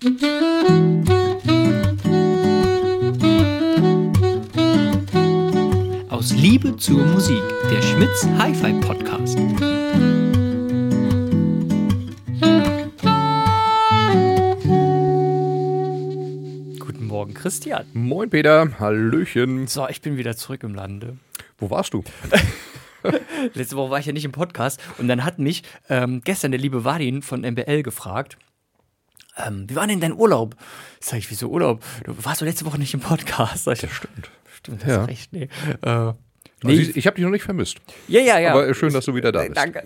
Aus Liebe zur Musik, der Schmitz Hi-Fi Podcast. Guten Morgen, Christian. Moin, Peter. Hallöchen. So, ich bin wieder zurück im Lande. Wo warst du? Letzte Woche war ich ja nicht im Podcast und dann hat mich gestern der liebe Vadim von MBL gefragt, wie war denn dein Urlaub? Sag ich, wieso Urlaub? Du warst doch letzte Woche nicht im Podcast. Sag ich, Das stimmt. Stimmt, hast recht. Nee. Also ich habe dich noch nicht vermisst. Ja. Aber schön, dass du wieder da bist. Danke.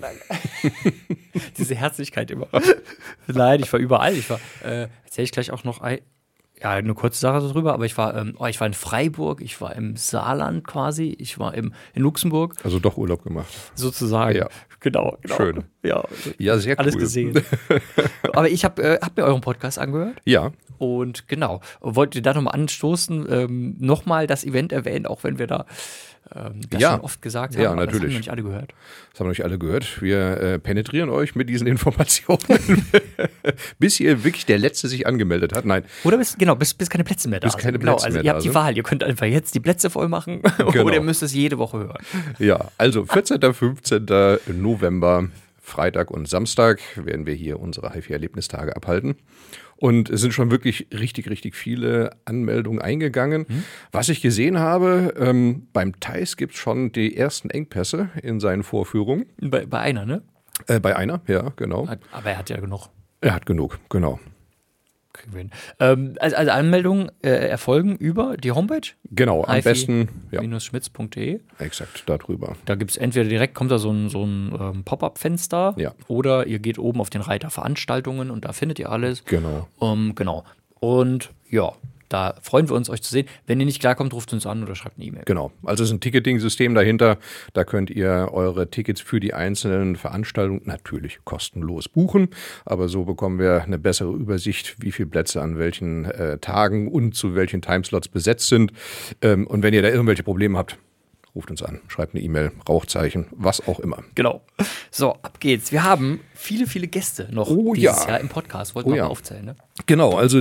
Diese Herzlichkeit immer. Nein, ich war überall. Erzähle ich gleich auch noch eine kurze Sache darüber, aber ich war in Freiburg, ich war im Saarland quasi, ich war in Luxemburg. Also doch Urlaub gemacht. Sozusagen. Ja. Genau. Schön. Ja, sehr cool. Alles gesehen. Aber ich hab mir euren Podcast angehört. Ja. Und genau, wollte da nochmal anstoßen, nochmal das Event erwähnen, auch wenn wir da das schon oft gesagt haben. Ja, aber natürlich. Das haben wir nicht alle gehört. Das haben wir nicht alle gehört. Wir penetrieren euch mit diesen Informationen, bis ihr wirklich der Letzte sich angemeldet hat. Nein. Oder bis keine Plätze mehr da sind. Keine Plätze also mehr ihr da habt die sind. Wahl, ihr könnt einfach jetzt die Plätze voll machen oder ihr müsst es jede Woche hören. Ja, also 14., 15. November, Freitag und Samstag werden wir hier unsere HiFi-Erlebnistage abhalten. Und es sind schon wirklich richtig, richtig viele Anmeldungen eingegangen. Was ich gesehen habe, beim Theis gibt es schon die ersten Engpässe in seinen Vorführungen. Bei einer, ne? Bei einer, ja, genau. Aber er hat ja genug. Er hat genug, genau. Kriegen wir hin. Also Anmeldungen erfolgen über die Homepage? Genau, am besten schmitz.de. Exakt, darüber. Da gibt es entweder direkt, kommt da so ein Pop-up-Fenster, oder ihr geht oben auf den Reiter Veranstaltungen und da findet ihr alles. Genau. Genau. Und ja, da freuen wir uns, euch zu sehen. Wenn ihr nicht klarkommt, ruft uns an oder schreibt eine E-Mail. Genau. Also es ist ein Ticketing-System dahinter. Da könnt ihr eure Tickets für die einzelnen Veranstaltungen natürlich kostenlos buchen. Aber so bekommen wir eine bessere Übersicht, wie viele Plätze an welchen Tagen und zu welchen Timeslots besetzt sind. Und wenn ihr da irgendwelche Probleme habt, ruft uns an, schreibt eine E-Mail, Rauchzeichen, was auch immer. Genau. So, ab geht's. Wir haben viele, viele Gäste noch dieses Jahr im Podcast. Wollten wir mal aufzählen, ne? Genau, also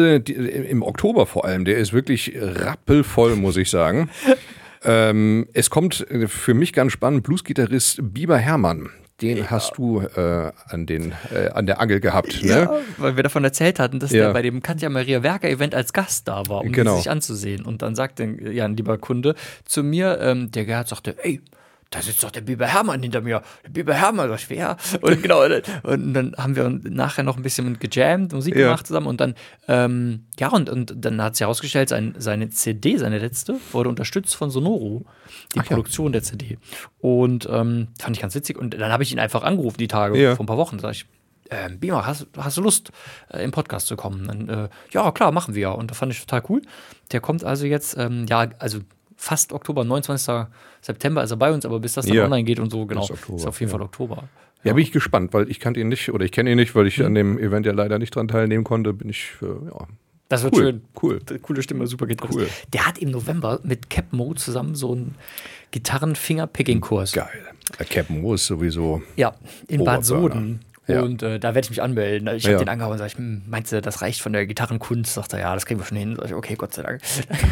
im Oktober vor allem, der ist wirklich rappelvoll, muss ich sagen. Es kommt für mich ganz spannend, Bluesgitarrist Biber Hermann. Den hast du an der Angel gehabt, ne? Ja, weil wir davon erzählt hatten, dass der bei dem Katja Maria Werker Event als Gast da war, um die sich anzusehen. Und dann sagte ein lieber Kunde zu mir, der Gerhard sagte, ey, da sitzt doch der Biber Hermann hinter mir. Der Biber Hermann, das schwer. Und genau, und dann haben wir nachher noch ein bisschen gejammt, Musik gemacht zusammen. Und dann, und dann hat sich herausgestellt, seine CD, seine letzte, wurde unterstützt von Sonoro, die Produktion der CD. Und fand ich ganz witzig. Und dann habe ich ihn einfach angerufen, die Tage, vor ein paar Wochen. Sag ich, Biber, hast du Lust, im Podcast zu kommen? Dann, ja, klar, machen wir ja. Und das fand ich total cool. Der kommt also jetzt, fast Oktober, 29. September ist er bei uns, aber bis das dann online geht und so, genau, ist auf jeden Fall Oktober. Ja, bin ich gespannt, weil ich kannte ihn nicht, oder ich kenne ihn nicht, weil ich an dem Event ja leider nicht dran teilnehmen konnte, bin ich, Das wird schön. Cool. Coole Stimme, super Gitarre. Cool. Der hat im November mit Cap Mo zusammen so einen Gitarren-Finger-Picking-Kurs. Geil. Cap Mo ist sowieso Ja, in Bad Oberburner. Soden. Ja. Und da werde ich mich anmelden. Ich habe den angehauen und sage, meinst du, das reicht von der Gitarrenkunst? Sagt er, ja, das kriegen wir schon hin. Sag ich, okay, Gott sei Dank.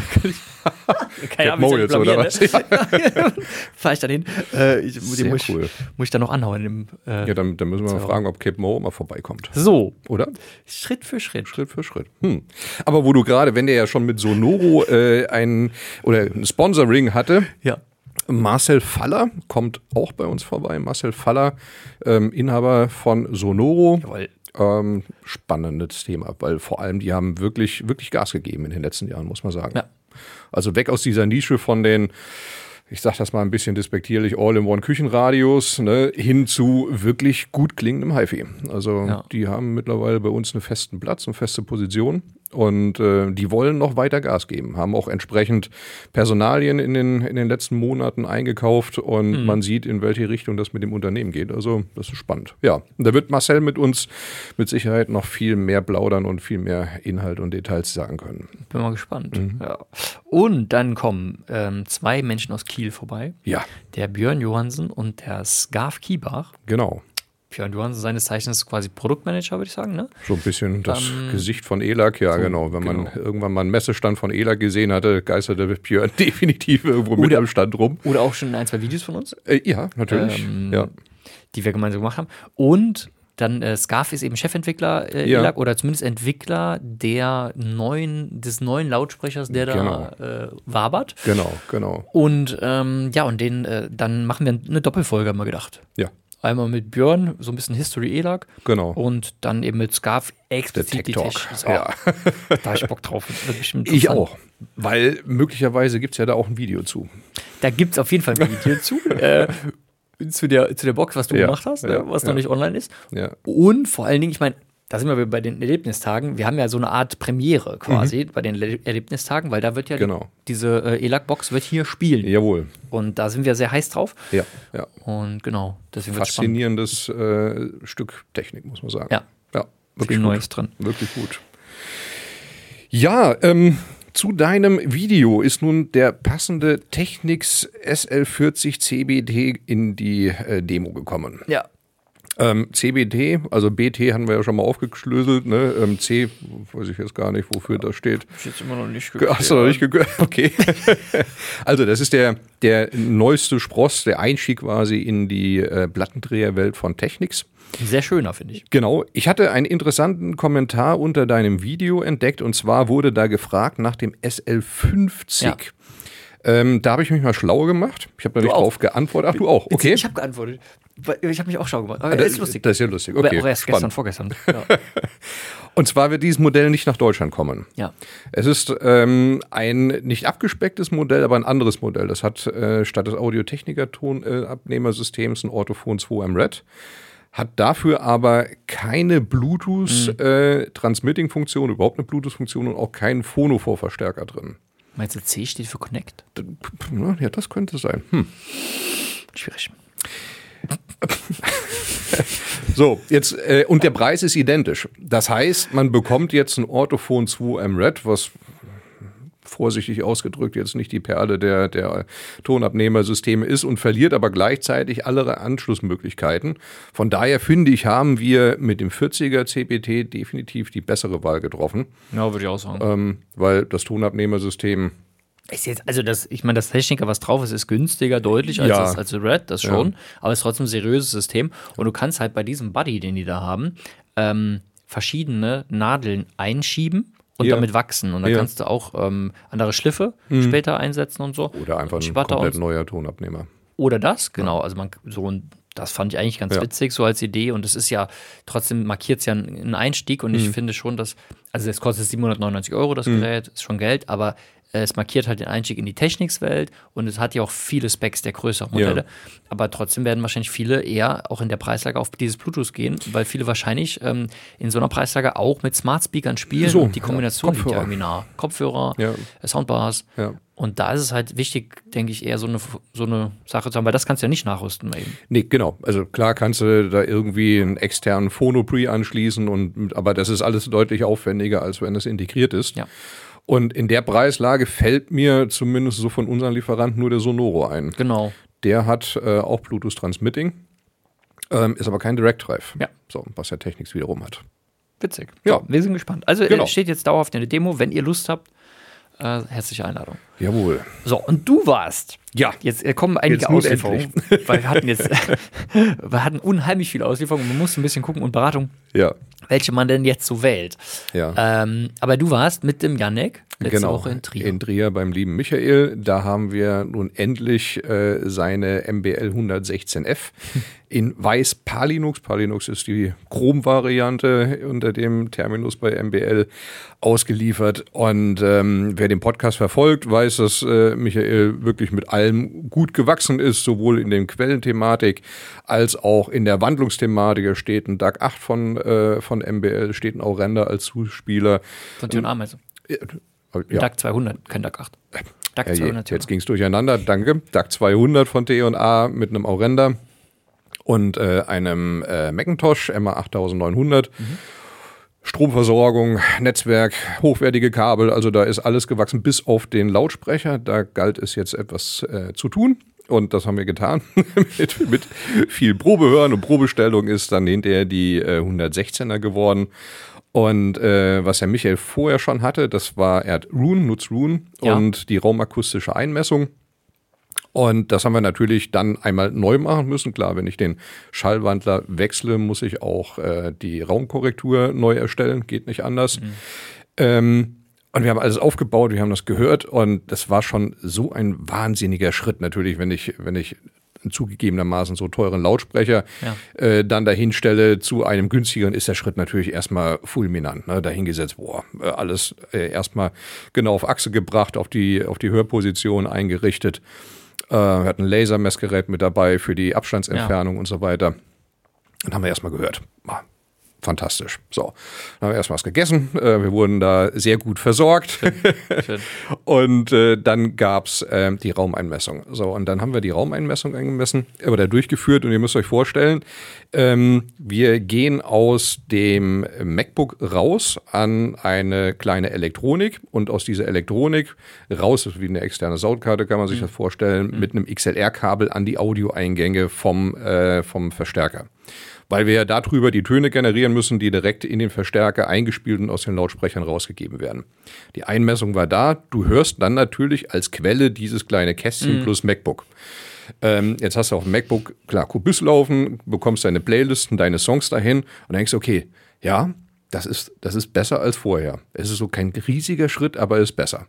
Cap Mo jetzt, oder was? Fahr ich dann hin. Muss ich dann noch anhauen. Dann müssen wir mal fragen, ob Cap Mo mal vorbeikommt. So. Oder? Schritt für Schritt. Schritt für Schritt. Aber wo du gerade, wenn der ja schon mit Sonoro ein Sponsoring hatte, Marcel Faller kommt auch bei uns vorbei. Marcel Faller, Inhaber von Sonoro. Jawohl. Spannendes Thema, weil vor allem die haben wirklich, wirklich Gas gegeben in den letzten Jahren, muss man sagen. Ja. Also weg aus dieser Nische von den, ich sag das mal ein bisschen despektierlich, All-in-One-Küchenradios, ne, hin zu wirklich gut klingendem HiFi. Also die haben mittlerweile bei uns einen festen Platz, eine feste Position. Und die wollen noch weiter Gas geben, haben auch entsprechend Personalien in den letzten Monaten eingekauft und man sieht, in welche Richtung das mit dem Unternehmen geht. Also das ist spannend. Ja, und da wird Marcel mit uns mit Sicherheit noch viel mehr plaudern und viel mehr Inhalt und Details sagen können. Bin mal gespannt. Ja. Und dann kommen 2 Menschen aus Kiel vorbei. Ja. Der Björn Johansen und der Scarf Kiebach. Genau. Björn Johansen seines Zeichens quasi Produktmanager, würde ich sagen, ne? So ein bisschen das Gesicht von ELAC, ja, so, genau. Wenn man irgendwann mal einen Messestand von ELAC gesehen hatte, geisterte Björn definitiv irgendwo mit am Stand rum. Oder auch schon 1, 2 Videos von uns. Ja, natürlich. Die wir gemeinsam gemacht haben. Und dann Scarf ist eben Chefentwickler ELAC oder zumindest Entwickler des neuen Lautsprechers, der da wabert. Genau. Und dann machen wir eine Doppelfolge, haben wir gedacht. Ja. Einmal mit Björn, so ein bisschen History ELAC. Genau. Und dann eben mit Scarf explizit die Tech. Ja. Da habe ich Bock drauf. Ich auch. Weil möglicherweise gibt es ja da auch ein Video zu. Da gibt es auf jeden Fall ein Video zu der Box, was du gemacht hast, was noch nicht online ist. Ja. Und vor allen Dingen, ich meine, da sind wir bei den Erlebnistagen. Wir haben ja so eine Art Premiere quasi bei den Erlebnistagen, weil da wird ja diese ELAC-Box wird hier spielen. Jawohl. Und da sind wir sehr heiß drauf. Ja. Und genau, deswegen faszinierendes Stück Technik, muss man sagen. Ja. Wirklich viel Neues drin. Wirklich gut. Ja, zu deinem Video ist nun der passende Technics SL40 CBT in die Demo gekommen. Ja. CBT, also BT haben wir ja schon mal aufgeschlüsselt, ne? C, weiß ich jetzt gar nicht, wofür das steht. Hab ich jetzt immer noch nicht gehört. Hast du noch nicht gehört? Okay. Also das ist der neueste Spross, der Einstieg quasi in die Plattendreherwelt von Technics. Sehr schöner, finde ich. Genau. Ich hatte einen interessanten Kommentar unter deinem Video entdeckt, und zwar wurde da gefragt nach dem SL50. Ja. Da habe ich mich mal schlau gemacht. Ich habe da nicht drauf geantwortet. Ach, du auch? Okay. Ich habe geantwortet. Ich habe mich auch schlau gemacht. Aber das ist lustig. Das ist ja lustig. Okay. Aber auch erst vorgestern. Ja. Und zwar wird dieses Modell nicht nach Deutschland kommen. Ja. Es ist ein nicht abgespecktes Modell, aber ein anderes Modell. Das hat statt des Audio-Technica-Tonabnehmersystems ein Orthophon 2M Red. Hat dafür aber keine Bluetooth-Transmitting-Funktion, überhaupt eine Bluetooth-Funktion und auch keinen Phono-Vorverstärker drin. Meinst du, C steht für Connect? Ja, das könnte sein. Schwierig. So, jetzt, und der Preis ist identisch. Das heißt, man bekommt jetzt ein Orthophon 2M Red, was vorsichtig ausgedrückt jetzt nicht die Perle der Tonabnehmersysteme ist, und verliert aber gleichzeitig alle Anschlussmöglichkeiten. Von daher finde ich, haben wir mit dem 40er CBT definitiv die bessere Wahl getroffen. Ja, würde ich auch sagen. Weil das Tonabnehmersystem ist jetzt, also das Techniker, was drauf ist deutlich als das Red, das schon, aber es ist trotzdem ein seriöses System, und du kannst halt bei diesem Buddy, den die da haben, verschiedene Nadeln einschieben und damit wachsen, und dann kannst du auch andere Schliffe später einsetzen und so. Oder einfach ein komplett neuer Tonabnehmer. Oder das, genau, also das fand ich eigentlich ganz witzig, so als Idee, und es ist ja, trotzdem markiert es ja einen Einstieg, und ich finde schon, dass, also es kostet 799 €, das Gerät, ist schon Geld, aber es markiert halt den Einstieg in die Technics-Welt, und es hat ja auch viele Specs der größeren Modelle. Aber trotzdem werden wahrscheinlich viele eher auch in der Preislage auf dieses Bluetooth gehen, weil viele wahrscheinlich in so einer Preislage auch mit Smart-Speakern spielen. Und die Kombination liegt ja irgendwie nah. Kopfhörer, Soundbars. Ja. Und da ist es halt wichtig, denke ich, eher so eine Sache zu haben, weil das kannst du ja nicht nachrüsten bei ihm. Nee, genau. Also klar kannst du da irgendwie einen externen Phono-Pre anschließen, aber das ist alles deutlich aufwendiger, als wenn es integriert ist. Ja. Und in der Preislage fällt mir zumindest so von unseren Lieferanten nur der Sonoro ein. Genau. Der hat auch Bluetooth Transmitting, ist aber kein Direct Drive. Ja. So, was der Technics wiederum hat. Witzig. Ja. So, wir sind gespannt. Also steht jetzt dauerhaft in der Demo. Wenn ihr Lust habt, herzliche Einladung. Jawohl. So, und du warst. Ja. Jetzt kommen einige Auslieferungen. Weil wir hatten unheimlich viele Auslieferungen. Man musste ein bisschen gucken und Beratung, welche man denn jetzt so wählt. Ja. Aber du warst mit dem Janek letzte Woche in Trier. In Trier beim lieben Michael. Da haben wir nun endlich seine MBL 116F in weiß Palinux. Palinux ist die Chrom-Variante unter dem Terminus bei MBL ausgeliefert. Und wer den Podcast verfolgt, weiß, dass Michael wirklich mit allem gut gewachsen ist, sowohl in der Quellenthematik als auch in der Wandlungsthematik. Da steht ein DAC 8 von MBL, steht ein Aurenda als Zuspieler. Von T&A meinst du? Ja. DAC 200, kein DAC 8. DAC 200. Jetzt ging es durcheinander, danke. DAC 200 von T&A mit einem Aurenda und einem Macintosh MA 8900. Stromversorgung, Netzwerk, hochwertige Kabel, also da ist alles gewachsen, bis auf den Lautsprecher. Da galt es jetzt etwas zu tun. Und das haben wir getan. mit viel Probehören und Probestellung ist dann hinterher die 116er geworden. Und was Herr Michael vorher schon hatte, das war, er hat nutzt Roon und die raumakustische Einmessung. Und das haben wir natürlich dann einmal neu machen müssen. Klar, wenn ich den Schallwandler wechsle, muss ich auch die Raumkorrektur neu erstellen. Geht nicht anders. Und wir haben alles aufgebaut, wir haben das gehört. Und das war schon so ein wahnsinniger Schritt. Natürlich, wenn ich einen zugegebenermaßen so teuren Lautsprecher dann dahin stelle zu einem günstigeren, ist der Schritt natürlich erstmal fulminant. Ne? Dahingesetzt, alles erstmal genau auf Achse gebracht, auf die Hörposition eingerichtet. Wir hatten ein Lasermessgerät mit dabei für die Abstandsentfernung und so weiter. Dann haben wir erstmal gehört. Fantastisch. So, dann haben wir erstmal was gegessen. Wir wurden da sehr gut versorgt. Schön. Und dann gab's die Raumeinmessung. So, und dann haben wir die Raumeinmessung durchgeführt. Und ihr müsst euch vorstellen, wir gehen aus dem MacBook raus an eine kleine Elektronik. Und aus dieser Elektronik raus, das ist wie eine externe Soundkarte, kann man sich das vorstellen, mit einem XLR-Kabel an die Audioeingänge vom Verstärker. Weil wir ja darüber die Töne generieren müssen, die direkt in den Verstärker eingespielt und aus den Lautsprechern rausgegeben werden. Die Einmessung war da. Du hörst dann natürlich als Quelle dieses kleine Kästchen plus MacBook. Jetzt hast du auf dem MacBook, klar, Kubus laufen, bekommst deine Playlisten, deine Songs dahin und denkst, okay, ja, das ist besser als vorher. Es ist so kein riesiger Schritt, aber es ist besser.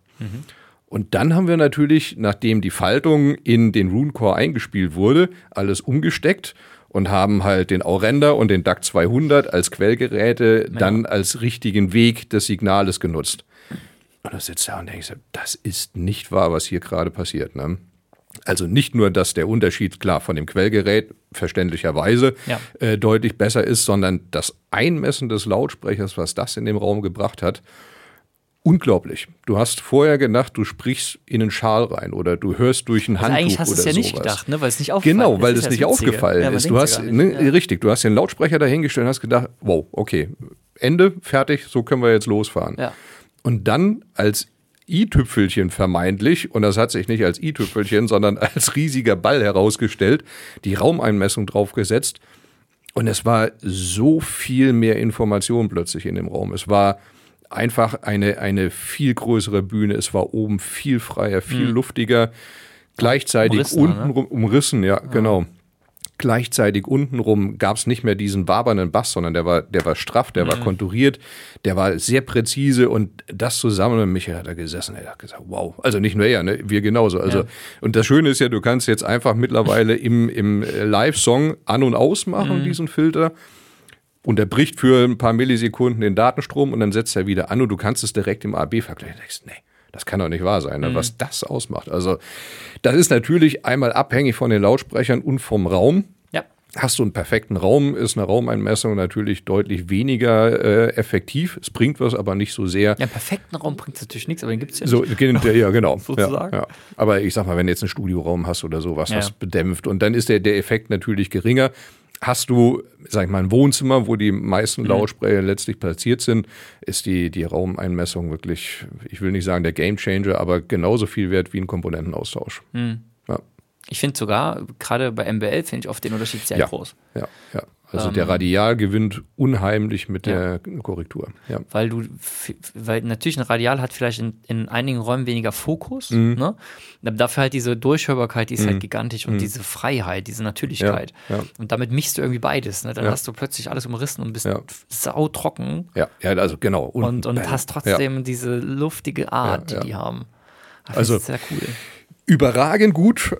Und dann haben wir natürlich, nachdem die Faltung in den Roon Core eingespielt wurde, alles umgesteckt und haben halt den Aurender und den DAC 200 als Quellgeräte dann als richtigen Weg des Signales genutzt. Und da sitzt er und denkst, das ist nicht wahr, was hier gerade passiert. Ne? Also nicht nur, dass der Unterschied, klar, von dem Quellgerät verständlicherweise deutlich besser ist, sondern das Einmessen des Lautsprechers, was das in dem Raum gebracht hat, unglaublich. Du hast vorher gedacht, du sprichst in einen Schal rein oder du hörst durch ein Handtuch eigentlich hast oder du es ja sowas. Nicht gedacht, ne? Weil es nicht aufgefallen ist. Genau, weil es nicht aufgefallen ist. Du hast, richtig, du hast den Lautsprecher dahingestellt und hast gedacht, wow, okay, Ende, fertig, so können wir jetzt losfahren. Ja. Und dann als i-Tüpfelchen vermeintlich, und das hat sich nicht als i-Tüpfelchen, sondern als riesiger Ball herausgestellt, die Raumeinmessung draufgesetzt. Und es war so viel mehr Information plötzlich in dem Raum. Es war einfach eine viel größere Bühne. Es war oben viel freier, viel luftiger. Gleichzeitig untenrum umrissen, genau. Gleichzeitig untenrum gab es nicht mehr diesen wabernden Bass, sondern der war straff, der war konturiert, der war sehr präzise und das zusammen mit Michael hat er gesessen. Er hat gesagt, wow. Also nicht nur er, ne? Wir genauso. Also, und das Schöne ist ja, du kannst jetzt einfach mittlerweile im Live-Song an- und ausmachen, diesen Filter. Unterbricht für ein paar Millisekunden den Datenstrom und dann setzt er wieder an und du kannst es direkt im AB vergleichen. Du denkst, nee, das kann doch nicht wahr sein, ne? Was das ausmacht. Also das ist natürlich einmal abhängig von den Lautsprechern und vom Raum. Ja. Hast du einen perfekten Raum, ist eine Raumeinmessung natürlich deutlich weniger effektiv. Es bringt was, aber nicht so sehr. Ja, einen perfekten Raum bringt es natürlich nichts, aber den gibt es ja nicht. Ja, genau. Sozusagen. Ja. Aber ich sag mal, wenn du jetzt einen Studioraum hast oder sowas, was bedämpft und dann ist der Effekt natürlich geringer. Hast du, sag ich mal, ein Wohnzimmer, wo die meisten Lautsprecher letztlich platziert sind, ist die Raumeinmessung wirklich, ich will nicht sagen der Gamechanger, aber genauso viel wert wie ein Komponentenaustausch. Ja. Ich finde sogar, gerade bei MBL finde ich oft den Unterschied sehr groß. Ja. Also der Radial gewinnt unheimlich mit der Korrektur. Ja. Weil natürlich ein Radial hat vielleicht in einigen Räumen weniger Fokus, ne? Dafür halt diese Durchhörbarkeit, die ist halt gigantisch und diese Freiheit, diese Natürlichkeit. Ja. Und damit mischst du irgendwie beides. Ne? Dann hast du plötzlich alles umrissen und bist sautrocken. Ja, also genau. Und hast trotzdem diese luftige Art, die haben. Das ist sehr cool. Überragend gut.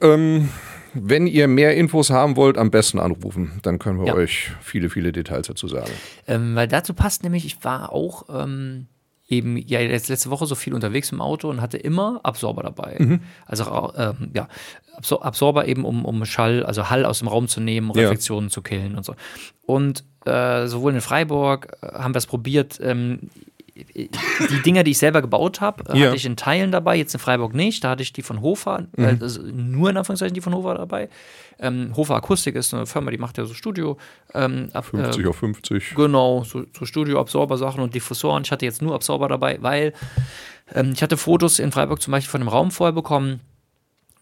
Wenn ihr mehr Infos haben wollt, am besten anrufen. Dann können wir euch viele, viele Details dazu sagen. Weil dazu passt nämlich, ich war auch eben jetzt letzte Woche so viel unterwegs im Auto und hatte immer Absorber dabei. Also Absorber eben, um Schall, also Hall aus dem Raum zu nehmen, Reflexionen zu killen und so. Und sowohl in Freiburg haben wir es probiert, die Dinger, die ich selber gebaut habe, hatte ich in Teilen dabei, jetzt in Freiburg nicht. Da hatte ich die von Hofer, also nur in Anführungszeichen die von Hofer dabei. Hofer Akustik ist eine Firma, die macht ja so Studio. 50 auf 50. Genau, so Studio-Absorber-Sachen und Diffusoren. Ich hatte jetzt nur Absorber dabei, weil ich hatte Fotos in Freiburg zum Beispiel von einem Raum vorher bekommen,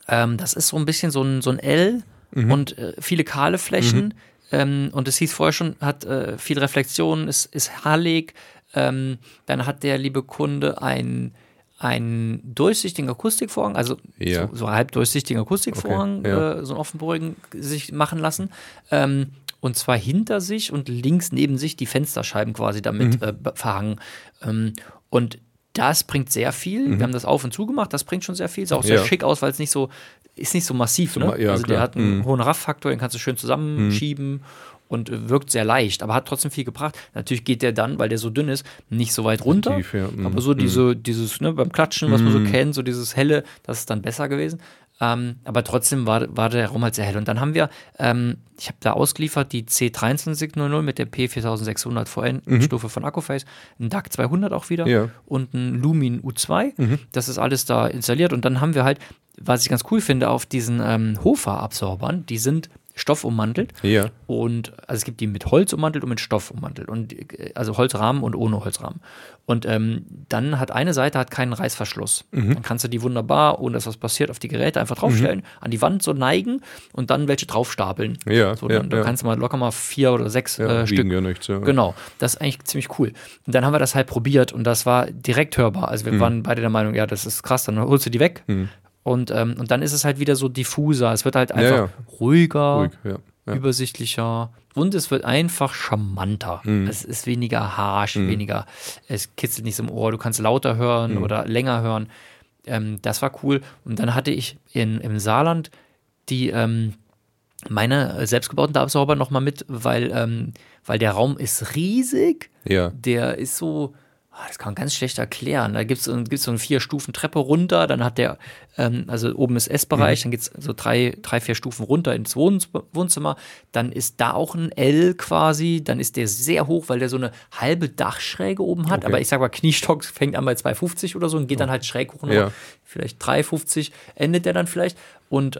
Das ist so ein bisschen so ein L und viele kahle Flächen. Und es hieß vorher schon, hat viel Reflexion, ist hallig. Dann hat der liebe Kunde einen durchsichtigen Akustikvorhang, also so halbdurchsichtigen Akustikvorhang, so einen offenporigen, sich machen lassen. Und zwar hinter sich und links neben sich die Fensterscheiben quasi damit verhangen. Und das bringt sehr viel. Wir haben das auf und zu gemacht, das bringt schon sehr viel. Sah auch sehr schick aus, weil es nicht so massiv. Ne? Also der hat einen hohen Raff-Faktor, den kannst du schön zusammenschieben und wirkt sehr leicht, aber hat trotzdem viel gebracht. Natürlich geht der dann, weil der so dünn ist, nicht so weit runter. Tief, aber so dieses, ne, beim Klatschen, was man so kennt, so dieses Helle, das ist dann besser gewesen. Aber trotzdem war der Raum halt sehr hell. Und dann haben wir, ich habe da ausgeliefert, die C2300 mit der P4600 VN-Stufe von Accuphase, ein DAC 200 auch wieder und ein Lumin U2. Das ist alles da installiert. Und dann haben wir halt, was ich ganz cool finde, auf diesen Hofa-Absorbern, die sind stoffummantelt. Und also es gibt die mit Holz ummantelt und mit Stoff ummantelt. Und also Holzrahmen und ohne Holzrahmen. Und dann hat eine Seite keinen Reißverschluss. Dann kannst du die wunderbar, ohne dass was passiert, auf die Geräte einfach draufstellen, an die Wand so neigen und dann welche draufstapeln. Dann kannst du locker mal 4 oder 6 Stück. Ja nichts, Genau, das ist eigentlich ziemlich cool. Und dann haben wir das halt probiert und das war direkt hörbar. Also wir waren beide der Meinung, ja, das ist krass, dann holst du die weg. Und dann ist es halt wieder so diffuser. Es wird halt einfach ruhiger, übersichtlicher und es wird einfach charmanter. Es ist weniger harsch, es kitzelt nicht so im Ohr. Du kannst lauter hören oder länger hören. Das war cool. Und dann hatte ich im Saarland die meine selbstgebauten Absorber nochmal mit, weil der Raum ist riesig. Der ist so... Das kann man ganz schlecht erklären. Da gibt's so eine 4-Stufen-Treppe runter, dann hat der, also oben ist Essbereich, dann geht's so 3-4 Stufen runter ins Wohnzimmer, dann ist da auch ein L quasi, dann ist der sehr hoch, weil der so eine halbe Dachschräge oben hat, aber ich sag mal, Kniestock fängt an bei 2,50 oder so und geht dann halt schräg hoch, vielleicht 3,50 endet der dann vielleicht und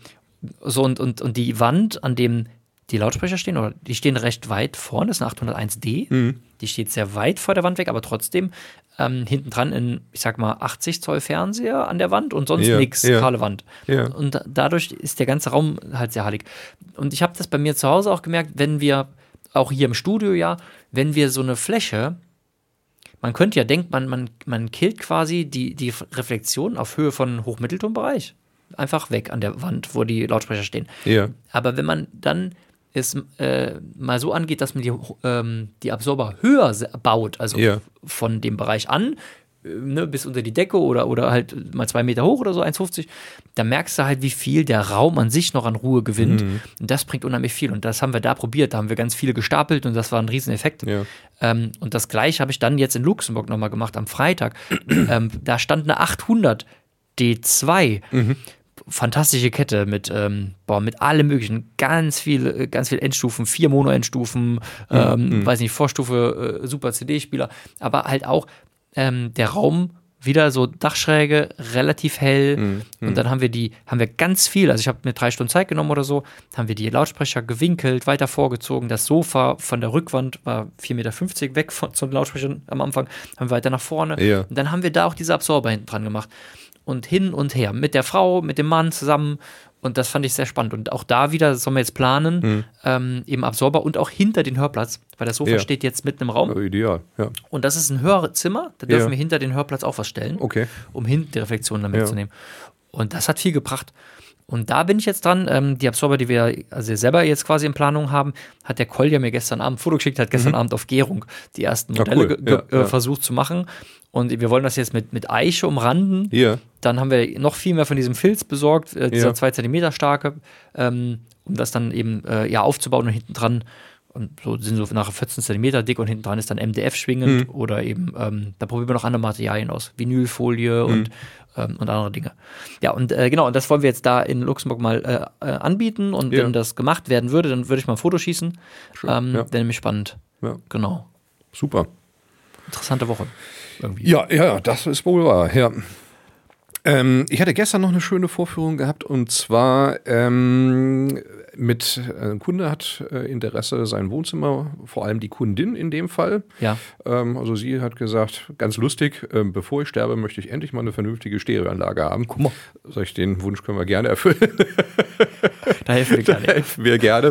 und die Wand, an dem die Lautsprecher stehen, oder die stehen recht weit vorne, das ist eine 801D. Die steht sehr weit vor der Wand weg, aber trotzdem hinten dran in, ich sag mal, 80 Zoll Fernseher an der Wand und sonst nichts, kahle Wand. Und dadurch ist der ganze Raum halt sehr hallig. Und ich habe das bei mir zu Hause auch gemerkt, wenn wir, auch hier im Studio wenn wir so eine Fläche, man könnte ja denken, man killt quasi die Reflexion auf Höhe von Hochmitteltonbereich. Einfach weg an der Wand, wo die Lautsprecher stehen. Aber wenn man dann es mal so angeht, dass man die Absorber höher baut, also von dem Bereich an, bis unter die Decke oder halt mal 2 Meter hoch oder so, 1,50, dann merkst du halt, wie viel der Raum an sich noch an Ruhe gewinnt. Und das bringt unheimlich viel. Und das haben wir da probiert. Da haben wir ganz viele gestapelt und das war ein Rieseneffekt. Und das Gleiche habe ich dann jetzt in Luxemburg nochmal gemacht am Freitag. Da stand eine 800 D2. Fantastische Kette mit allem möglichen, ganz viel Endstufen, 4 Mono-Endstufen, weiß nicht, Vorstufe, super CD-Spieler, aber halt auch der Raum wieder so Dachschräge, relativ hell und dann haben wir ganz viel, also ich habe mir 3 Stunden Zeit genommen oder so, haben wir die Lautsprecher gewinkelt, weiter vorgezogen, das Sofa von der Rückwand war 4,50 Meter weg von den Lautsprechern am Anfang, haben wir weiter nach vorne und dann haben wir da auch diese Absorber hinten dran gemacht. Und hin und her, mit der Frau, mit dem Mann zusammen. Und das fand ich sehr spannend. Und auch da wieder, das sollen wir jetzt planen, eben Absorber und auch hinter den Hörplatz, weil das Sofa steht jetzt mitten im Raum. Ideal, Und das ist ein Hörzimmer, da dürfen wir hinter den Hörplatz auch was stellen, um hinten die Reflexion dann mitzunehmen. Und das hat viel gebracht. Und da bin ich jetzt dran, die Absorber, die wir also selber jetzt quasi in Planung haben, hat der Kolja mir gestern Abend ein Foto geschickt, hat gestern Abend auf Gärung die ersten Modelle versucht zu machen. Und wir wollen das jetzt mit Eiche umranden. Dann haben wir noch viel mehr von diesem Filz besorgt, dieser 2 Zentimeter starke, um das dann eben aufzubauen und hinten dran. Und so sind so nachher 14 Zentimeter dick und hinten dran ist dann MDF schwingend oder eben, da probieren wir noch andere Materialien aus, Vinylfolie und andere Dinge. Ja, und genau, und das wollen wir jetzt da in Luxemburg mal anbieten und wenn das gemacht werden würde, dann würde ich mal ein Foto schießen. Wäre nämlich spannend. Genau. Super. Interessante Woche. Irgendwie. Ja, das ist wohl wahr, Ich hatte gestern noch eine schöne Vorführung gehabt und zwar ein Kunde hat Interesse, sein Wohnzimmer, vor allem die Kundin in dem Fall. Ja. Also sie hat gesagt, ganz lustig, bevor ich sterbe, möchte ich endlich mal eine vernünftige Stereoanlage haben. Guck mal. Sag ich, den Wunsch können wir gerne erfüllen. Da helfen wir gerne. Da helfen wir gerne.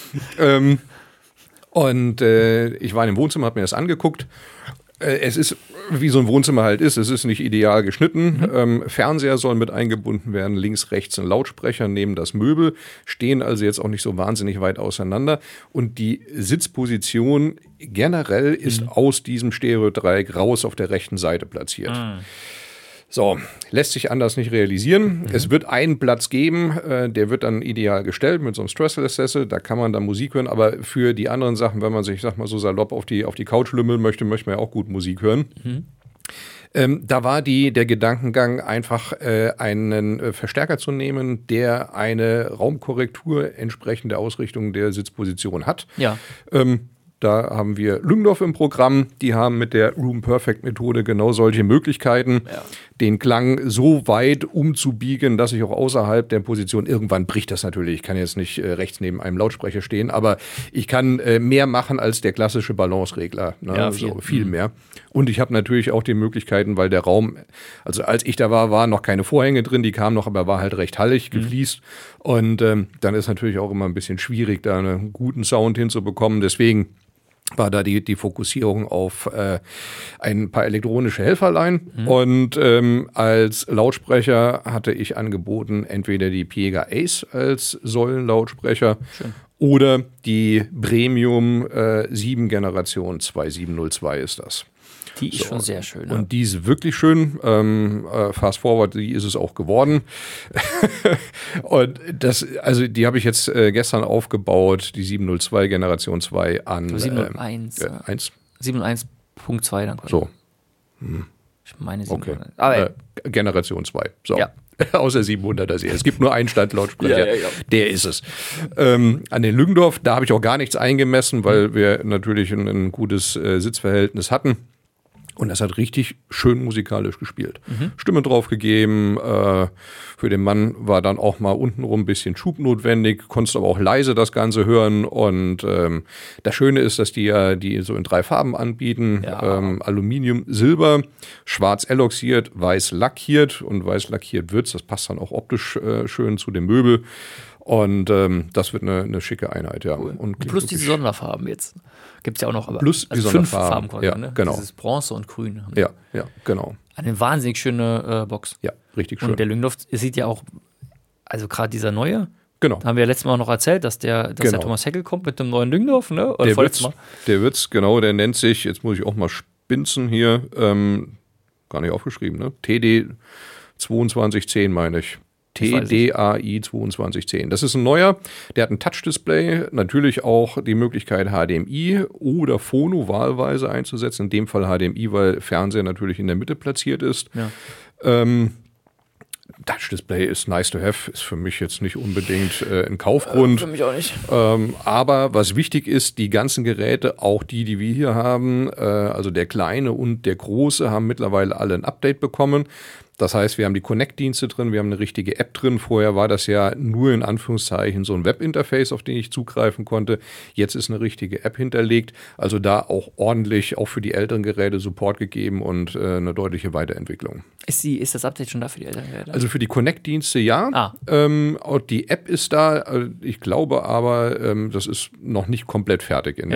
Ich war in dem Wohnzimmer, habe mir das angeguckt. Es ist, wie so ein Wohnzimmer halt ist, es ist nicht ideal geschnitten. Fernseher sollen mit eingebunden werden, links, rechts ein Lautsprecher neben das Möbel, stehen also jetzt auch nicht so wahnsinnig weit auseinander. Und die Sitzposition generell ist aus diesem Stereodreieck raus auf der rechten Seite platziert. So, lässt sich anders nicht realisieren. Es wird einen Platz geben, der wird dann ideal gestellt mit so einem Stressless-Sessel, da kann man dann Musik hören, aber für die anderen Sachen, wenn man sich, sag mal so salopp auf die Couch lümmeln möchte man ja auch gut Musik hören. Da war der Gedankengang, einfach einen Verstärker zu nehmen, der eine Raumkorrektur entsprechend der Ausrichtung der Sitzposition hat. Ja. Da haben wir Lüngdorf im Programm, die haben mit der Room Perfect Methode genau solche Möglichkeiten, den Klang so weit umzubiegen, dass ich auch außerhalb der Position, irgendwann bricht das natürlich, ich kann jetzt nicht rechts neben einem Lautsprecher stehen, aber ich kann mehr machen als der klassische Balanceregler, ne? Ja, viel mehr. Und ich habe natürlich auch die Möglichkeiten, weil der Raum, also als ich da war, waren noch keine Vorhänge drin, die kamen noch, aber war halt recht hallig, gefliest und dann ist natürlich auch immer ein bisschen schwierig, da einen guten Sound hinzubekommen, deswegen war da die Fokussierung auf ein paar elektronische Helferlein. Und als Lautsprecher hatte ich angeboten entweder die Piega Ace als Säulenlautsprecher oder die Premium 7 Generation 2702 ist das. Die ist schon sehr schön. Und die ist wirklich schön. Fast forward, die ist es auch geworden. Und die habe ich jetzt gestern aufgebaut, die 702 Generation 2 an 701. 701.2 dann. So. Ich meine 700. Okay. Generation 2. So. Ja. Aus der 700er Serie. Es gibt nur einen Standlautsprecher. Der ist es. An den Lüngdorf, da habe ich auch gar nichts eingemessen, weil wir natürlich ein gutes Sitzverhältnis hatten. Und das hat richtig schön musikalisch gespielt. Stimme drauf gegeben. Für den Mann war dann auch mal untenrum ein bisschen Schub notwendig. Konntest aber auch leise das Ganze hören. Und das Schöne ist, dass die so in 3 Farben anbieten. Aluminium, Silber, schwarz eloxiert, weiß lackiert. Und weiß lackiert wird's. Das passt dann auch optisch schön zu dem Möbel. Und das wird eine schicke Einheit, ja. Cool. Und plus diese Sonderfarben jetzt. Gibt es ja auch noch. Aber plus die 5 Farben quasi, ja, ne? Genau. Dieses Bronze und Grün. Ja, genau. Eine wahnsinnig schöne Box. Ja, richtig schön. Und der Lüngdorf sieht ja auch, also gerade dieser neue, genau. Haben wir ja letztes Mal noch erzählt, dass der Thomas Heckel kommt mit dem neuen Lüngdorf, ne? Oder der wird's, genau, der nennt sich, jetzt muss ich auch mal spinzen hier, gar nicht aufgeschrieben, ne? TD 2210 meine ich. TDAI 2210. Das ist ein neuer, der hat ein Touch-Display, natürlich auch die Möglichkeit HDMI oder Phono wahlweise einzusetzen, in dem Fall HDMI, weil Fernseher natürlich in der Mitte platziert ist. Ja. Touch-Display ist nice to have, ist für mich jetzt nicht unbedingt ein Kaufgrund. Für mich auch nicht. Aber was wichtig ist, die ganzen Geräte, auch die wir hier haben, also der kleine und der große, haben mittlerweile alle ein Update bekommen. Das heißt, wir haben die Connect-Dienste drin, wir haben eine richtige App drin. Vorher war das ja nur in Anführungszeichen so ein Webinterface, auf den ich zugreifen konnte. Jetzt ist eine richtige App hinterlegt. Also da auch ordentlich, auch für die älteren Geräte Support gegeben und eine deutliche Weiterentwicklung. Ist das Update schon da für die älteren Geräte? Also für die Connect-Dienste ja. Auch die App ist da. Ich glaube aber, das ist noch nicht komplett fertig mit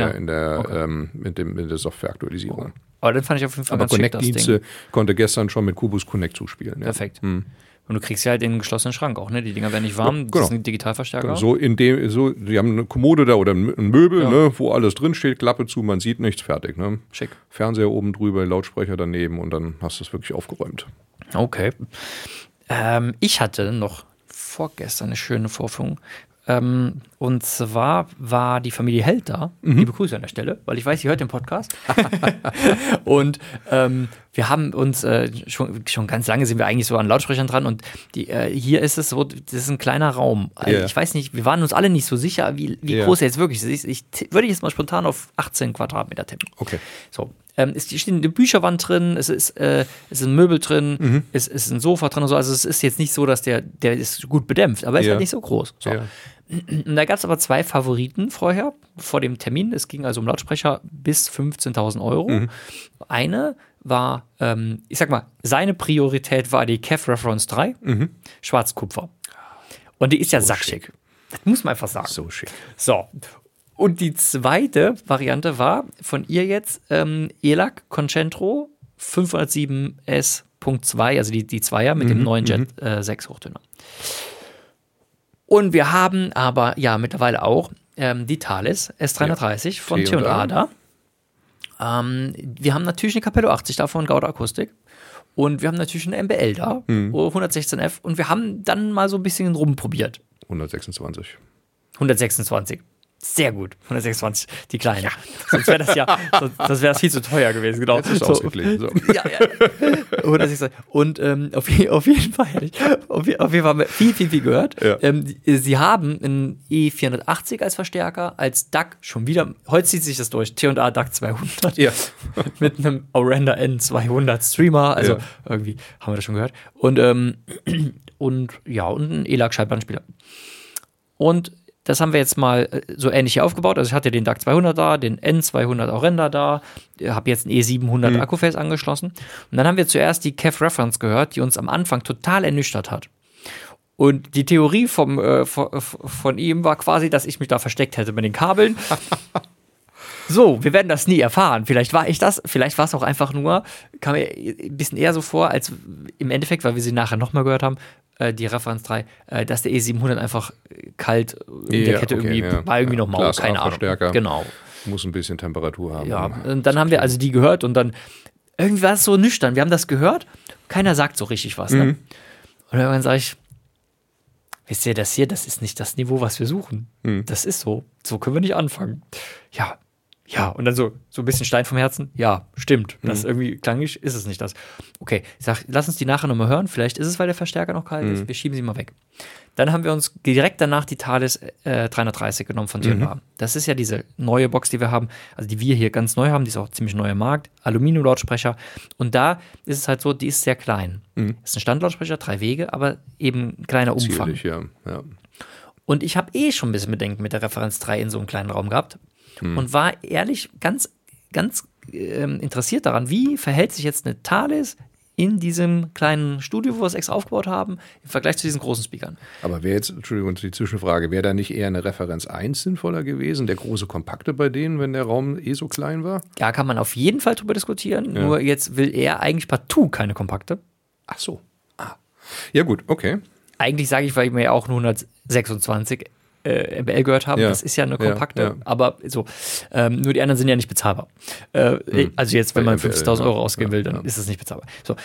der Softwareaktualisierung. Okay. Aber dann fand ich auf jeden Fall ganz schick, das Ding. Connect-Dienste konnte gestern schon mit Kubus Connect zuspielen. Ja. Perfekt. Und du kriegst ja halt den geschlossenen Schrank auch, ne? Die Dinger werden nicht warm, genau. Das ist ein Digitalverstärker. Genau. Die haben eine Kommode da oder ein Möbel, ne, wo alles drin steht, Klappe zu, man sieht nichts, fertig. Ne? Schick. Fernseher oben drüber, Lautsprecher daneben und dann hast du es wirklich aufgeräumt. Okay. Ich hatte noch vorgestern eine schöne Vorführung. Und zwar war die Familie Held da. Liebe Grüße an der Stelle, weil ich weiß, sie hört den Podcast. Und wir haben uns schon ganz lange sind wir eigentlich so an Lautsprechern dran und hier ist es so, das ist ein kleiner Raum. Also ich weiß nicht, wir waren uns alle nicht so sicher, wie groß er jetzt wirklich ist. Ich würde jetzt mal spontan auf 18 Quadratmeter tippen. Okay. So. Es steht eine Bücherwand drin, es ist ein Möbel drin, es ist ein Sofa drin und so. Also es ist jetzt nicht so, dass der ist gut bedämpft, aber er ist halt nicht so groß. So. Ja. Und da gab es aber 2 Favoriten vorher, vor dem Termin. Es ging also um Lautsprecher bis 15.000 €. Eine war, ich sag mal, seine Priorität war die KEF Reference 3, Schwarzkupfer. Und die ist ja so sackschick. Das muss man einfach sagen. So schick. So. Und die zweite Variante war von ihr jetzt ELAC Concentro 507S.2, also die Zweier mit dem neuen Jet 6 Hochtöner. Und wir haben aber ja mittlerweile auch die Thales S330 von T&A da. Wir haben natürlich eine Capello 80 da von Gauda Akustik. Und wir haben natürlich eine MBL da, 116F. Und wir haben dann mal so ein bisschen rumprobiert. 126. Sehr gut. 126, die kleine. Ja. Sonst wäre das das wäre viel zu teuer gewesen. Genau. Jetzt ist ausgeglichen. So. Ja. 126. Und auf jeden Fall haben wir viel gehört. Ja. Sie haben einen E480 als Verstärker, als DAC schon wieder, heute zieht sich das durch, T&A DAC 200 mit einem Orenda N200 Streamer, also irgendwie haben wir das schon gehört. Und ein ELAC-Schallplattenspieler. Und das haben wir jetzt mal so ähnlich hier aufgebaut. Also ich hatte den DAC 200 da, den N200 Orenda da, habe jetzt einen E700 Akkuface angeschlossen. Und dann haben wir zuerst die KEF Reference gehört, die uns am Anfang total ernüchtert hat. Und die Theorie von ihm war quasi, dass ich mich da versteckt hätte mit den Kabeln. So, wir werden das nie erfahren. Vielleicht war ich das, vielleicht war es auch einfach nur, kam mir ein bisschen eher so vor, als im Endeffekt, weil wir sie nachher nochmal gehört haben, die Referenz 3, dass der E700 einfach kalt in der Kette war irgendwie noch mau, keine Ahnung. Genau. Muss ein bisschen Temperatur haben. Ja, und dann haben wir also die gehört und dann irgendwie war es so nüchtern. Wir haben das gehört, keiner sagt so richtig was. Ne? Und irgendwann sage ich, wisst ihr, das hier, das ist nicht das Niveau, was wir suchen. Das ist so. So können wir nicht anfangen. Ja, und dann so ein bisschen Stein vom Herzen. Ja, stimmt. Das irgendwie klanglich ist es nicht das. Okay, ich sag, lass uns die nachher nochmal hören. Vielleicht ist es, weil der Verstärker noch kalt ist. Wir schieben sie mal weg. Dann haben wir uns direkt danach die Thales 330 genommen von T&A. Das ist ja diese neue Box, die wir haben, also die wir hier ganz neu haben. Die ist auch ziemlich neu am Markt. Aluminium-Lautsprecher. Und da ist es halt so, die ist sehr klein. Ist ein Standlautsprecher, 3 Wege, aber eben ein kleiner Umfang. Zierlich, ja. Und ich habe schon ein bisschen Bedenken mit der Referenz 3 in so einem kleinen Raum gehabt. Und war ehrlich ganz interessiert daran, wie verhält sich jetzt eine Thales in diesem kleinen Studio, wo wir es extra aufgebaut haben, im Vergleich zu diesen großen Speakern. Aber wäre jetzt, Entschuldigung, die Zwischenfrage, wäre da nicht eher eine Referenz 1 sinnvoller gewesen, der große Kompakte bei denen, wenn der Raum so klein war? Ja, kann man auf jeden Fall drüber diskutieren, nur jetzt will er eigentlich partout keine Kompakte. Ach so. Ja gut, okay. Eigentlich sage ich, weil ich mir ja auch nur 126 MBL gehört haben, das ist ja eine kompakte, aber so, nur die anderen sind ja nicht bezahlbar. Also jetzt, wenn man 50.000 € ausgeben will, dann ist es nicht bezahlbar. So,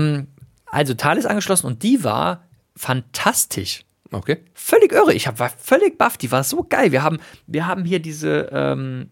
also Thales angeschlossen und die war fantastisch. Okay. Völlig irre. War völlig baff, die war so geil. Wir haben hier diese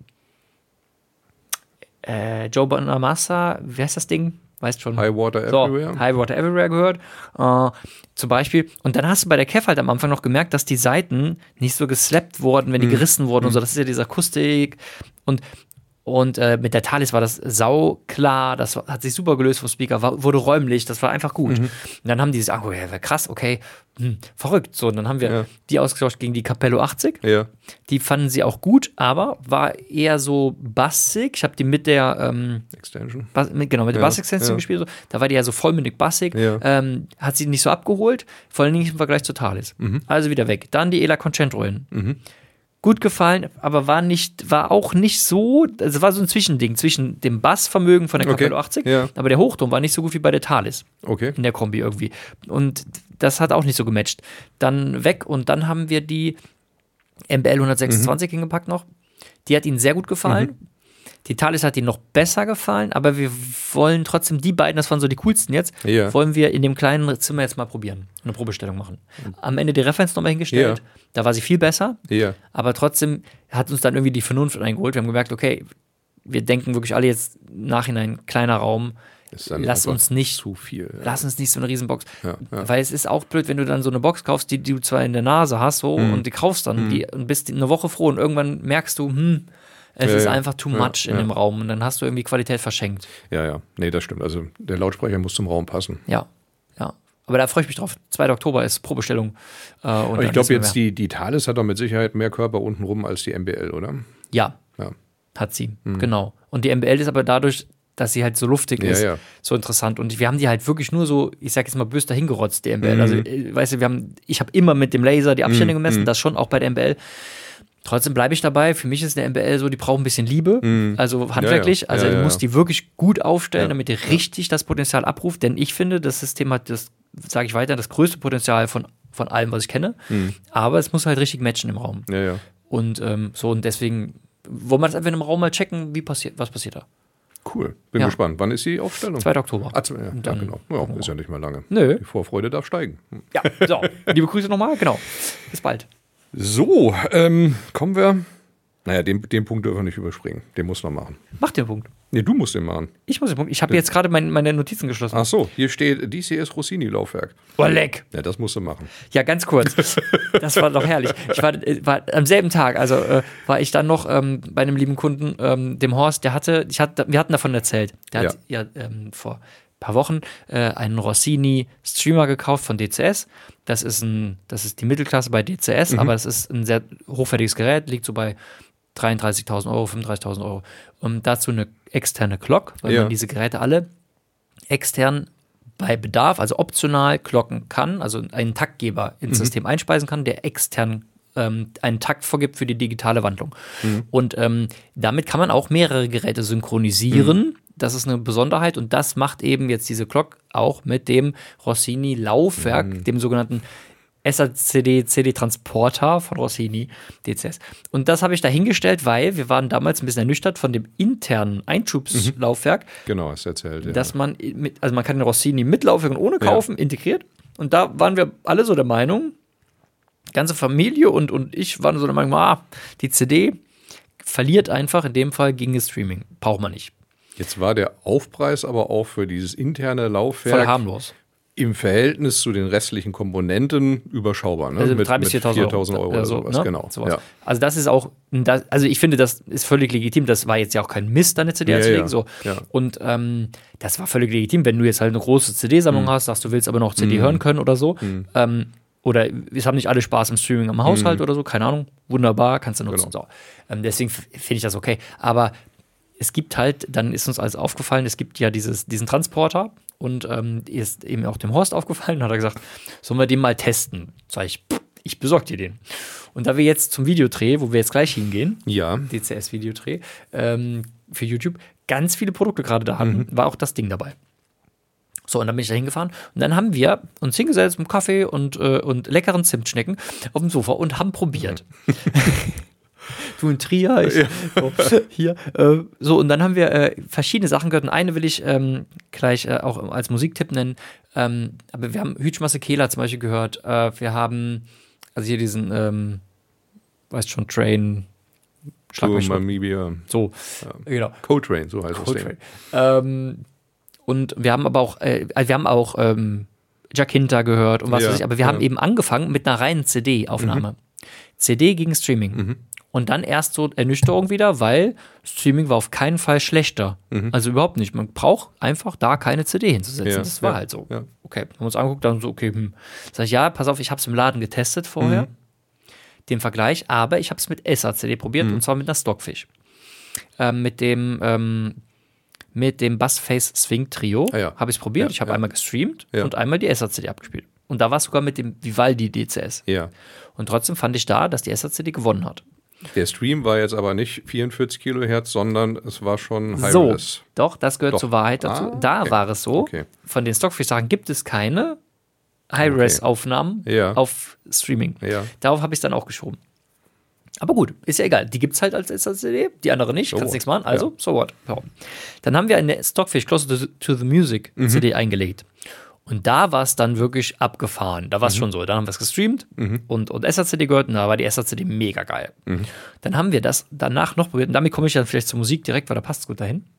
Joe Bonamassa, wie heißt das Ding? Weißt schon. High Water Everywhere. High Water Everywhere gehört. Zum Beispiel. Und dann hast du bei der KEF halt am Anfang noch gemerkt, dass die Seiten nicht so geslappt wurden, wenn die gerissen wurden und so. Das ist ja diese Akustik. Und mit der Thales war das sauklar. Das hat sich super gelöst vom Speaker. Wurde räumlich. Das war einfach gut. Und dann haben die gesagt, oh ja, krass, okay. Verrückt. So, und dann haben wir die ausgetauscht gegen die Capello 80. Ja. Die fanden sie auch gut, aber war eher so bassig. Ich habe die mit der Extension. mit der Bass-Extension gespielt. So. Da war die ja so vollmündig bassig. Ja. Hat sie nicht so abgeholt, vor allem nicht im Vergleich zur Thales. Also wieder weg. Dann die ELAC Concentro hin. Gut gefallen, aber war auch nicht so, also war so ein Zwischending zwischen dem Bassvermögen von der Capello 80, aber der Hochton war nicht so gut wie bei der Thales. Okay. In der Kombi irgendwie. Und das hat auch nicht so gematcht. Dann weg und dann haben wir die MBL 126 hingepackt noch. Die hat ihnen sehr gut gefallen. Die Thales hat ihnen noch besser gefallen, aber wir wollen trotzdem die beiden, das waren so die coolsten jetzt, wollen wir in dem kleinen Zimmer jetzt mal probieren, eine Probestellung machen. Am Ende die Referenz nochmal hingestellt, da war sie viel besser, aber trotzdem hat uns dann irgendwie die Vernunft eingeholt. Wir haben gemerkt, okay, wir denken wirklich alle jetzt im Nachhinein, kleiner Raum, lass uns nicht zu viel. Lass uns nicht so eine Riesenbox. Weil es ist auch blöd, wenn du dann so eine Box kaufst, die du zwar in der Nase hast und die kaufst dann und bist eine Woche froh und irgendwann merkst du, es ist einfach too much in dem Raum und dann hast du irgendwie Qualität verschenkt. Ja. Nee, das stimmt. Also der Lautsprecher muss zum Raum passen. Ja. Aber da freue ich mich drauf. 2. Oktober ist Probestellung. Und ich glaube jetzt, die Thales hat doch mit Sicherheit mehr Körper unten rum als die MBL, oder? Ja. Hat sie, genau. Und die MBL ist aber dadurch, dass sie halt so luftig ist, so interessant. Und wir haben die halt wirklich nur so, ich sag jetzt mal böse dahingerotzt, die MBL. Also, weißt du, ich habe immer mit dem Laser die Abstände gemessen, das schon auch bei der MBL. Trotzdem bleibe ich dabei. Für mich ist eine MBL so, die braucht ein bisschen Liebe, also handwerklich. Also du musst die wirklich gut aufstellen, damit die richtig das Potenzial abruft. Denn ich finde, das System hat das, sage ich weiter, das größte Potenzial von allem, was ich kenne. Aber es muss halt richtig matchen im Raum. Und und deswegen wollen wir das einfach im Raum mal checken, was passiert da. Cool, bin gespannt. Wann ist die Aufstellung? 2. Oktober. Genau. Ja, ist ja nicht mehr lange. Nö. Die Vorfreude darf steigen. Ja, so. Liebe Grüße nochmal, genau. Bis bald. So, kommen wir. Naja, den Punkt dürfen wir nicht überspringen. Den muss man machen. Mach den Punkt. Nee, du musst den machen. Ich muss den Punkt. Ich habe jetzt gerade meine Notizen geschlossen. Ach so, hier steht DCS Rossini-Laufwerk. Oh, leck. Ja, das musst du machen. Ja, ganz kurz. Das war doch herrlich. Ich war am selben Tag, also war ich dann noch bei einem lieben Kunden, dem Horst, wir hatten davon erzählt. Der hat vor ein paar Wochen einen Rossini-Streamer gekauft von DCS. Das ist die Mittelklasse bei DCS, aber es ist ein sehr hochwertiges Gerät, liegt so bei 33.000 Euro, 35.000 Euro. Und dazu eine externe Clock, weil man diese Geräte alle extern bei Bedarf, also optional clocken kann, also einen Taktgeber ins System einspeisen kann, der extern einen Takt vorgibt für die digitale Wandlung. Und damit kann man auch mehrere Geräte synchronisieren. Das ist eine Besonderheit und das macht eben jetzt diese Clock auch mit dem Rossini-Laufwerk, dem sogenannten SACD-CD-Transporter von Rossini DCS. Und das habe ich da hingestellt, weil wir waren damals ein bisschen ernüchtert von dem internen Einschubslaufwerk. Genau, hast du erzählt. Dass man kann den Rossini mit Laufwerk und ohne kaufen, integriert. Und da waren wir alle so der Meinung, ganze Familie und ich waren so der Meinung, die CD verliert einfach in dem Fall gegen das Streaming. Braucht man nicht. Jetzt war der Aufpreis aber auch für dieses interne Laufwerk voll harmlos. Im Verhältnis zu den restlichen Komponenten überschaubar. Ne? Also mit 3.000 bis 4.000 Euro oder sowas. Ne? Genau. Ja. Also das ist auch, also ich finde, das ist völlig legitim. Das war jetzt ja auch kein Mist, eine CD anzulegen. So. Ja. Und das war völlig legitim, wenn du jetzt halt eine große CD-Sammlung hast, sagst, du willst aber noch CD hören können oder so. Oder es haben nicht alle Spaß im Streaming am Haushalt oder so, keine Ahnung. Wunderbar, kannst du nutzen. Genau. So. Deswegen finde ich das okay. Aber es gibt halt, dann ist uns alles aufgefallen, es gibt ja diesen Transporter und ist eben auch dem Horst aufgefallen und hat er gesagt, sollen wir den mal testen? Sag ich besorge dir den. Und da wir jetzt zum Videodreh, wo wir jetzt gleich hingehen, DCS-Videodreh, für YouTube, ganz viele Produkte gerade da hatten, war auch das Ding dabei. So, und dann bin ich da hingefahren und dann haben wir uns hingesetzt mit Kaffee und leckeren Zimtschnecken auf dem Sofa und haben probiert. Du in Trier, hier. So, und dann haben wir verschiedene Sachen gehört. Und eine will ich gleich auch als Musiktipp nennen. Aber wir haben Hütschmasse Kehler zum Beispiel gehört. Wir haben, also hier diesen, weißt schon, Train, Namibia. So, genau. Coltrane, so heißt Coltrane. Das Ding. Und wir haben aber auch, Jacinta gehört und was weiß ich. Aber wir haben eben angefangen mit einer reinen CD-Aufnahme. CD gegen Streaming. Und dann erst so Ernüchterung wieder, weil Streaming war auf keinen Fall schlechter. Also überhaupt nicht. Man braucht einfach da keine CD hinzusetzen. Das war halt so. Ja. Okay, haben wir uns angeguckt, dann so, okay, Sag ich, ja, pass auf, ich habe es im Laden getestet vorher, den Vergleich, aber ich habe es mit SACD probiert und zwar mit einer Stockfish. Mit dem Bassface Swing Trio habe ich es probiert. Ich habe einmal gestreamt und einmal die SACD abgespielt. Und da war es sogar mit dem Vivaldi DCS. Ja. Und trotzdem fand ich da, dass die SACD gewonnen hat. Der Stream war jetzt aber nicht 44 Kilohertz, sondern es war schon High-Res. So, doch, das gehört zur Wahrheit dazu. Da war es so. Okay. Von den Stockfish-Sachen gibt es keine High-Res-Aufnahmen auf Streaming. Ja. Darauf habe ich es dann auch geschoben. Aber gut, ist ja egal. Die gibt es halt als SACD, die andere nicht. Kannst nichts machen. Also, so what. Ja. Dann haben wir eine Stockfish Closer to the Music CD eingelegt. Und da war es dann wirklich abgefahren. Da war es schon so. Dann haben wir es gestreamt und SACD gehört und da war die SACD mega geil. Dann haben wir das danach noch probiert und damit komme ich dann vielleicht zur Musik direkt, weil da passt es gut dahin.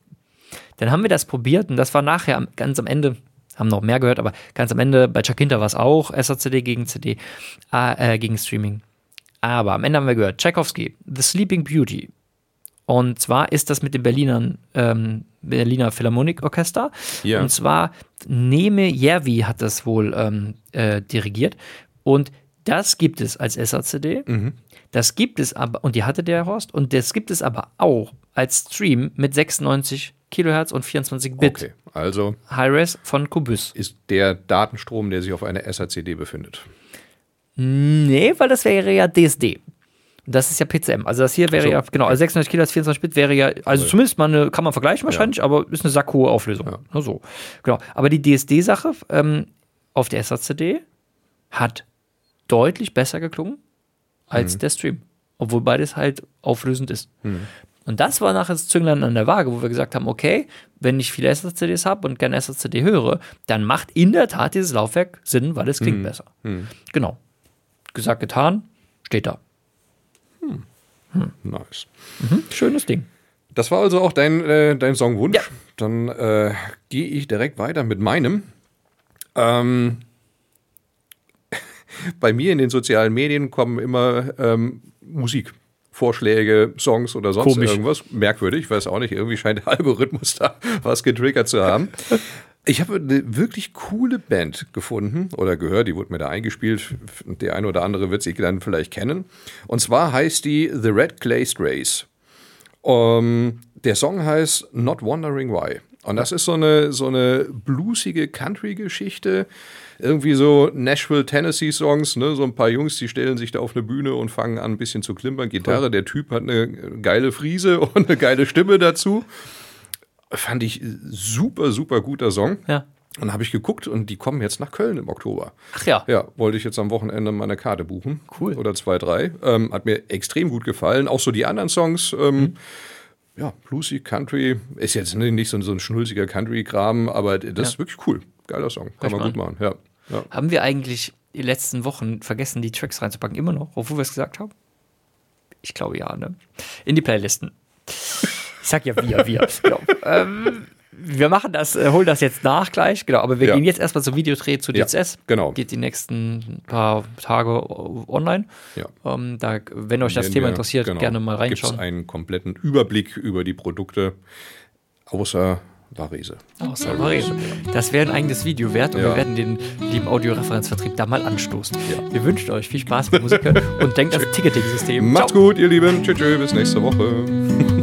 Dann haben wir das probiert und das war nachher ganz am Ende, haben noch mehr gehört, aber ganz am Ende, bei Chakinta war es auch SACD gegen CD, gegen Streaming. Aber am Ende haben wir gehört, Tchaikovsky, The Sleeping Beauty. Und zwar ist das mit dem Berliner Philharmonikorchester. Ja. Und zwar Neme Järvi hat das wohl dirigiert. Und das gibt es als SACD. Das gibt es aber, und die hatte der Horst, und das gibt es aber auch als Stream mit 96 Kilohertz und 24 Bit. Okay, also Hi-Res von Qobuz. Ist der Datenstrom, der sich auf einer SACD befindet? Nee, weil das wäre ja DSD. Das ist ja PCM. Also das hier wäre ja, genau, also 96 Kilohertz, 24 Bit wäre ja, also zumindest mal kann man vergleichen wahrscheinlich, aber ist eine sackhohe Auflösung. Ja. Nur so. Genau. Aber die DSD-Sache auf der SACD hat deutlich besser geklungen als der Stream. Obwohl beides halt auflösend ist. Und das war nachher das Zünglein an der Waage, wo wir gesagt haben, okay, wenn ich viele SACDs habe und gerne SACD höre, dann macht in der Tat dieses Laufwerk Sinn, weil es klingt besser. Genau. Gesagt, getan, steht da. Nice. Schönes Ding. Das war also auch dein Songwunsch. Ja. Dann gehe ich direkt weiter mit meinem. Bei mir in den sozialen Medien kommen immer Musikvorschläge, Songs oder sonst irgendwas. Merkwürdig, ich weiß auch nicht, irgendwie scheint der Algorithmus da was getriggert zu haben. Ich habe eine wirklich coole Band gefunden oder gehört, die wurde mir da eingespielt. Der eine oder andere wird sie dann vielleicht kennen. Und zwar heißt die The Red Clay Strays. Der Song heißt Not Wondering Why. Und das ist so eine bluesige Country-Geschichte. Irgendwie so Nashville, Tennessee-Songs, ne? So ein paar Jungs, die stellen sich da auf eine Bühne und fangen an, ein bisschen zu klimpern. Gitarre, der Typ hat eine geile Friese und eine geile Stimme dazu. Fand ich super, super guter Song. Ja. Und dann habe ich geguckt und die kommen jetzt nach Köln im Oktober. Ach ja. Ja, wollte ich jetzt am Wochenende meine Karte buchen. Cool. Oder 2, 3. Hat mir extrem gut gefallen. Auch so die anderen Songs. Ja, Bluesy, Country. Ist jetzt nicht so ein schnulziger Country-Kram, aber das ist wirklich cool. Geiler Song. Kann man gut machen. Ja. Haben wir eigentlich die letzten Wochen vergessen, die Tracks reinzupacken? Immer noch? Obwohl wir es gesagt haben? Ich glaube ja, ne? In die Playlisten. Ich sag ja wir. Genau. Wir machen das, holen das jetzt nach gleich, genau, aber wir gehen jetzt erstmal zum Videodreh zu DCS. Ja, genau. Geht die nächsten paar Tage online. Ja. Wenn euch das Thema interessiert, gerne mal reinschauen. Gibt es einen kompletten Überblick über die Produkte, außer Varese. Das wäre ein eigenes Video wert und wir werden den lieben Audioreferenzvertrieb da mal anstoßen. Ja. Wir wünschen euch viel Spaß mit Musik und denkt ans Ticketing-System. Macht's gut, ihr Lieben. Tschüss, bis nächste Woche.